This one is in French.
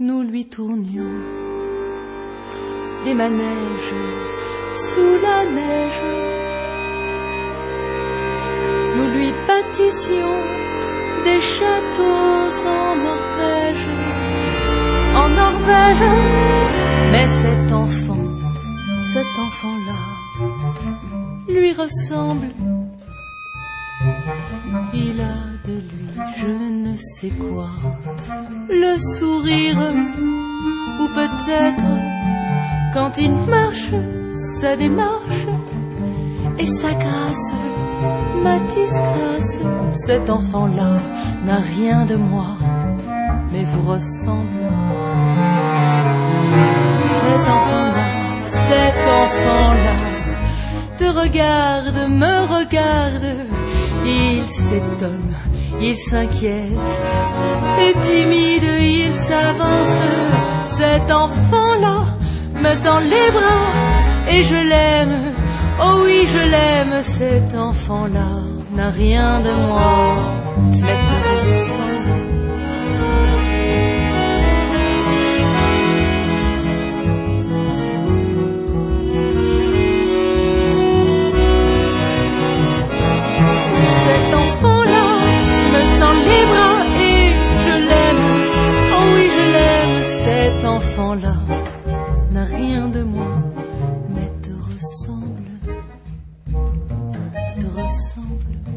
nous lui tournions des manèges sous la neige. Nous lui bâtissions des châteaux en Norvège, en Norvège. Mais cet enfant-là, lui ressemble. Il a de lui je ne sais quoi, le sourire, ou peut-être quand il marche, sa démarche et sa grâce, ma disgrâce. Cet enfant-là n'a rien de moi, mais vous ressemble. Cet enfant-là te regarde, me regarde. Il s'étonne, il s'inquiète, est timide, il s'avance. Cet enfant-là me tend les bras et je l'aime, oh oui je l'aime. Cet enfant-là n'a rien de moi, mais te ressemble. Cet enfant-là me tend les bras et je l'aime, oh oui je l'aime. Cet enfant-là n'a rien de moi, mais te ressemble, te ressemble.